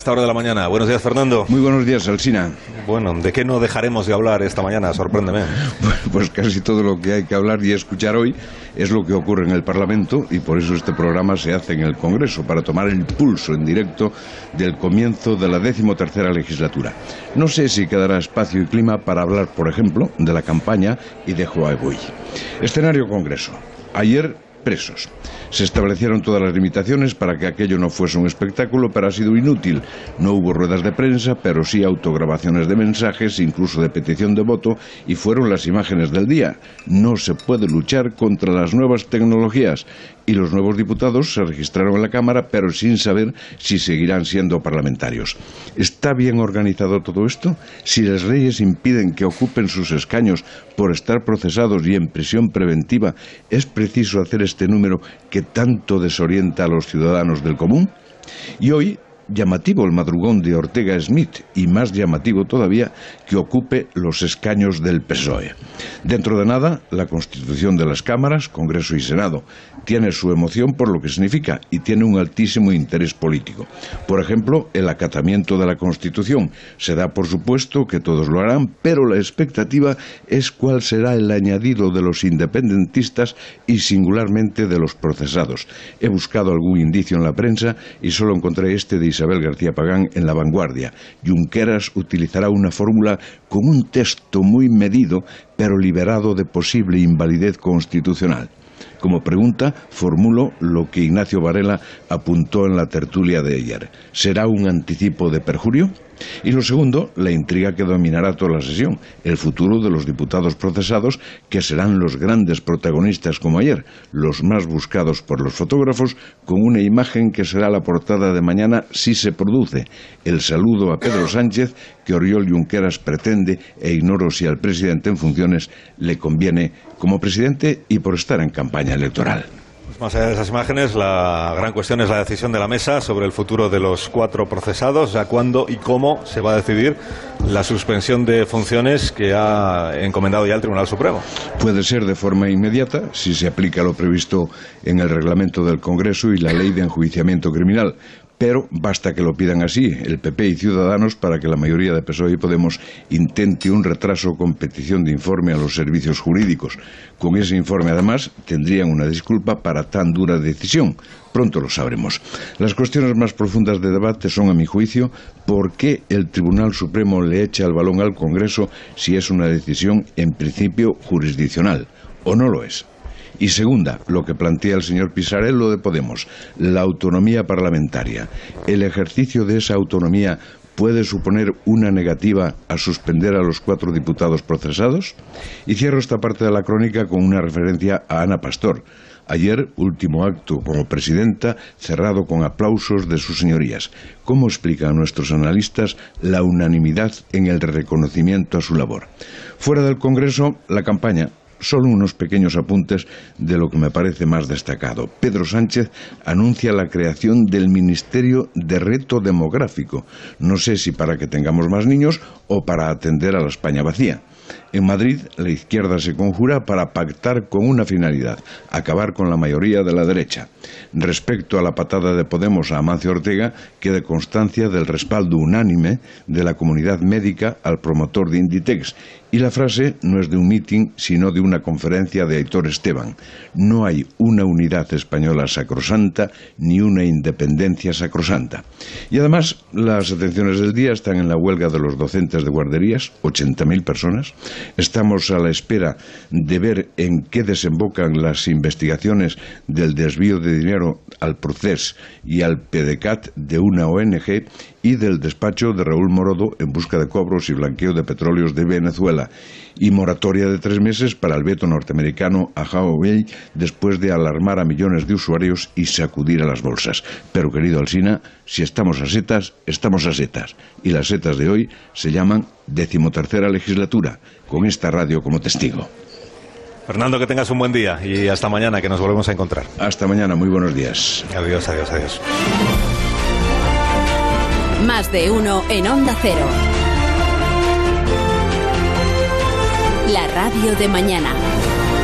Esta hora de la mañana. Buenos días, Fernando. Muy buenos días, Alsina. Bueno, ¿de qué no dejaremos de hablar esta mañana? Sorpréndeme. Pues casi todo lo que hay que hablar y escuchar hoy es lo que ocurre en el Parlamento, y por eso este programa se hace en el Congreso, para tomar el pulso en directo del comienzo de la 13ª legislatura. No sé si quedará espacio y clima para hablar, por ejemplo, de la campaña y de Huawei. Escenario Congreso. Ayer, presos. Se establecieron todas las limitaciones para que aquello no fuese un espectáculo, pero ha sido inútil. No hubo ruedas de prensa, pero sí autograbaciones de mensajes, incluso de petición de voto, y fueron las imágenes del día. No se puede luchar contra las nuevas tecnologías. Y los nuevos diputados se registraron en la Cámara, pero sin saber si seguirán siendo parlamentarios. ¿Está bien organizado todo esto? Si las leyes impiden que ocupen sus escaños por estar procesados y en prisión preventiva, ¿es preciso hacer este número que tanto desorienta a los ciudadanos del común? Y hoy, llamativo el madrugón de Ortega Smith, y más llamativo todavía que ocupe los escaños del PSOE. Dentro de nada, la constitución de las cámaras, Congreso y Senado, tiene su emoción por lo que significa y tiene un altísimo interés político. Por ejemplo, el acatamiento de la Constitución. Se da por supuesto que todos lo harán, pero la expectativa es cuál será el añadido de los independentistas y singularmente de los procesados. He buscado algún indicio en la prensa y solo encontré este de Isabel García Pagán en La Vanguardia. Junqueras utilizará una fórmula con un texto muy medido, pero liberado de posible invalidez constitucional. Como pregunta, formulo lo que Ignacio Varela apuntó en la tertulia de ayer. ¿Será un anticipo de perjurio? Y lo segundo, la intriga que dominará toda la sesión, el futuro de los diputados procesados, que serán los grandes protagonistas como ayer, los más buscados por los fotógrafos, con una imagen que será la portada de mañana si se produce, el saludo a Pedro Sánchez que Oriol Junqueras pretende, e ignoro si al presidente en funciones le conviene como presidente y por estar en campaña electoral. Más allá de esas imágenes, la gran cuestión es la decisión de la mesa sobre el futuro de los 4 procesados, ya cuándo y cómo se va a decidir la suspensión de funciones que ha encomendado ya el Tribunal Supremo. Puede ser de forma inmediata, si se aplica lo previsto en el reglamento del Congreso y la ley de enjuiciamiento criminal. Pero basta que lo pidan así, el PP y Ciudadanos, para que la mayoría de PSOE y Podemos intente un retraso con petición de informe a los servicios jurídicos. Con ese informe, además, tendrían una disculpa para tan dura decisión. Pronto lo sabremos. Las cuestiones más profundas de debate son, a mi juicio, ¿por qué el Tribunal Supremo le echa el balón al Congreso si es una decisión, en principio, jurisdiccional? ¿O no lo es? Y segunda, lo que plantea el señor Pisarello de Podemos, la autonomía parlamentaria. ¿El ejercicio de esa autonomía puede suponer una negativa a suspender a los 4 diputados procesados? Y cierro esta parte de la crónica con una referencia a Ana Pastor. Ayer, último acto como presidenta, cerrado con aplausos de sus señorías. ¿Cómo explican nuestros analistas la unanimidad en el reconocimiento a su labor? Fuera del Congreso, la campaña. Solo unos pequeños apuntes de lo que me parece más destacado. Pedro Sánchez anuncia la creación del Ministerio de Reto Demográfico. No sé si para que tengamos más niños o para atender a la España vacía. En Madrid, la izquierda se conjura para pactar con una finalidad: acabar con la mayoría de la derecha. Respecto a la patada de Podemos a Amancio Ortega, quede constancia del respaldo unánime de la comunidad médica al promotor de Inditex. Y la frase no es de un mitin, sino de una conferencia de Aitor Esteban. No hay una unidad española sacrosanta, ni una independencia sacrosanta. Y además, las atenciones del día están en la huelga de los docentes de guarderías, 80.000 personas. Estamos a la espera de ver en qué desembocan las investigaciones del desvío de dinero al Procés y al PDECAT de una ONG y del despacho de Raúl Morodo en busca de cobros y blanqueo de petróleos de Venezuela, y moratoria de 3 meses para el veto norteamericano a Huawei después de alarmar a millones de usuarios y sacudir a las bolsas. Pero, querido Alsina, si estamos a setas, estamos a setas. Y las setas de hoy se llaman 13ª legislatura, con esta radio como testigo. Fernando, que tengas un buen día y hasta mañana, que nos volvemos a encontrar. Hasta mañana, muy buenos días. Adiós, adiós, adiós. Más de uno en Onda Cero. La radio de mañana.